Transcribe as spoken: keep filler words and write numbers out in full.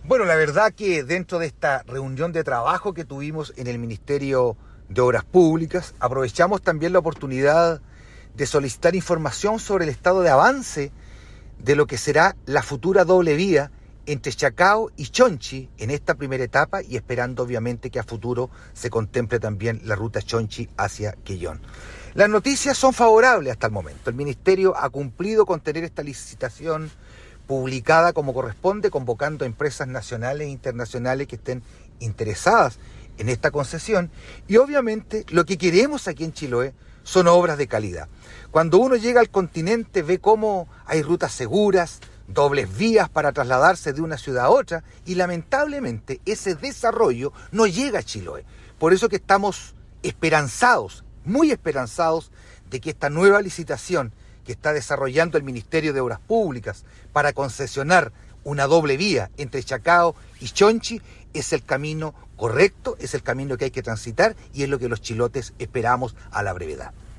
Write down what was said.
Bueno, la verdad que dentro de esta reunión de trabajo que tuvimos en el Ministerio de Obras Públicas, aprovechamos también la oportunidad de solicitar información sobre el estado de avance de lo que será la futura doble vía entre Chacao y Chonchi en esta primera etapa, y esperando obviamente que a futuro se contemple también la ruta Chonchi hacia Quellón. Las noticias son favorables hasta el momento. El Ministerio ha cumplido con tener esta licitación publicada como corresponde, convocando a empresas nacionales e internacionales que estén interesadas en esta concesión, y obviamente lo que queremos aquí en Chiloé son obras de calidad. Cuando uno llega al continente ve cómo hay rutas seguras, dobles vías para trasladarse de una ciudad a otra, y lamentablemente ese desarrollo no llega a Chiloé. Por eso que estamos esperanzados, muy esperanzados, de que esta nueva licitación que está desarrollando el Ministerio de Obras Públicas para concesionar una doble vía entre Chacao y Chonchi es el camino correcto, es el camino que hay que transitar y es lo que los chilotes esperamos a la brevedad.